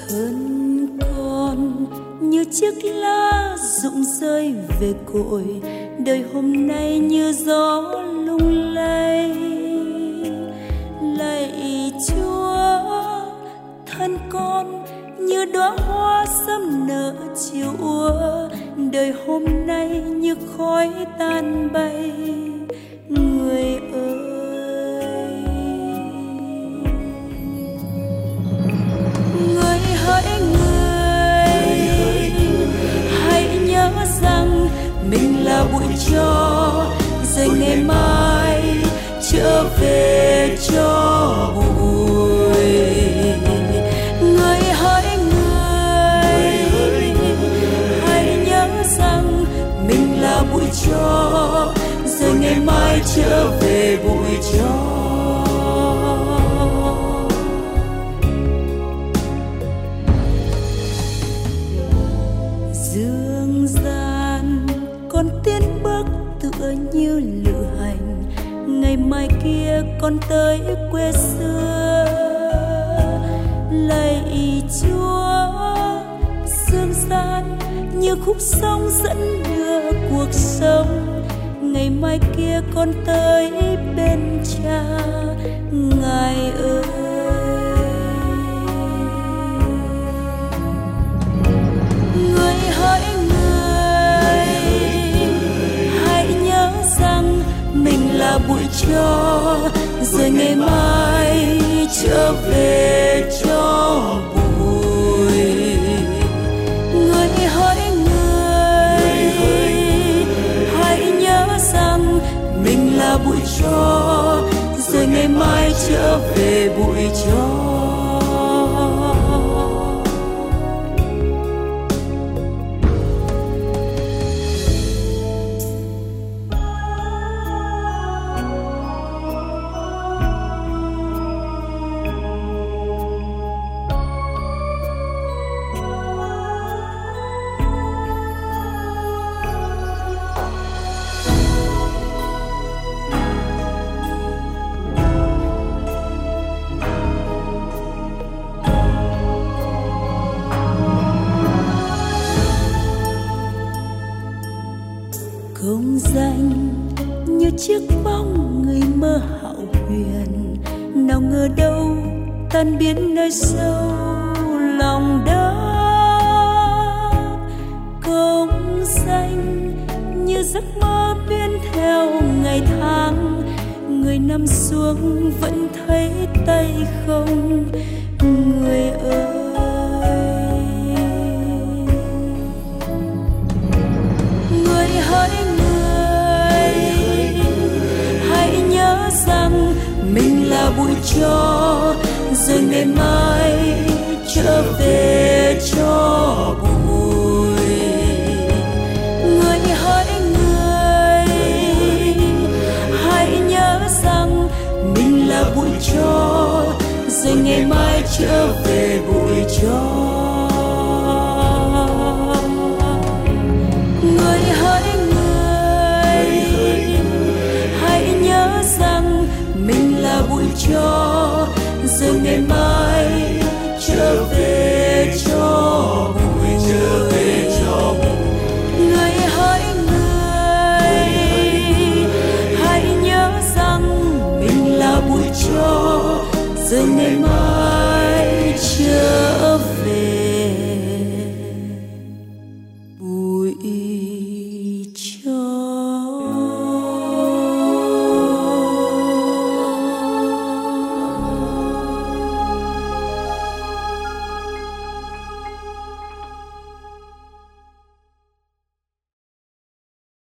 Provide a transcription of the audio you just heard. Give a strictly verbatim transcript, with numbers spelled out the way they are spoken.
thân con như chiếc lá rụng rơi về cội, đời hôm nay như gió lung lay. Lạy Chúa, thân con như đóa hoa sớm nở chiều úa, đời hôm nay như khói tan bay. Người ơi, người hỡi người, hãy nhớ rằng mình là bụi tro, rồi ngày mai trở về cho bụi. Người hỡi người, hãy nhớ rằng mình là bụi tro, rồi ngày mai trở về bụi tro. Dương gian con tiến bước tựa như lữ hành, ngày mai kia con tới quê xưa. Lạy Chúa, dương gian như khúc sông dẫn đưa cuộc sống, ngày mai kia con tới bên Cha. Ngài ơi, người hỡi người, hãy nhớ rằng mình là bụi tro, rồi ngày mai trở về cho bụi. Người hỡi người, hãy nhớ rằng mình là bụi tro, rồi ngày mai trở về bụi tro. Công danh như chiếc bóng người mơ hão huyền, nào ngờ đâu tan biến nơi sâu lòng đất. Công danh như giấc mơ biến theo ngày tháng, người nằm xuống vẫn thấy tay không. Người ơi, người hỡi người, hãy nhớ rằng mình là bụi tro, rồi ngày mai trở về cho bụi. Người hỡi người, hãy nhớ rằng mình là bụi tro, rồi ngày mai trở về bụi tro. Người hỡi người, hãy nhớ rằng mình là bụi tro, rồi ngày mai trở về cho bụi, trở về cho bụi. Người hỡi người, hãy nhớ rằng mình là bụi tro, rồi ngày mai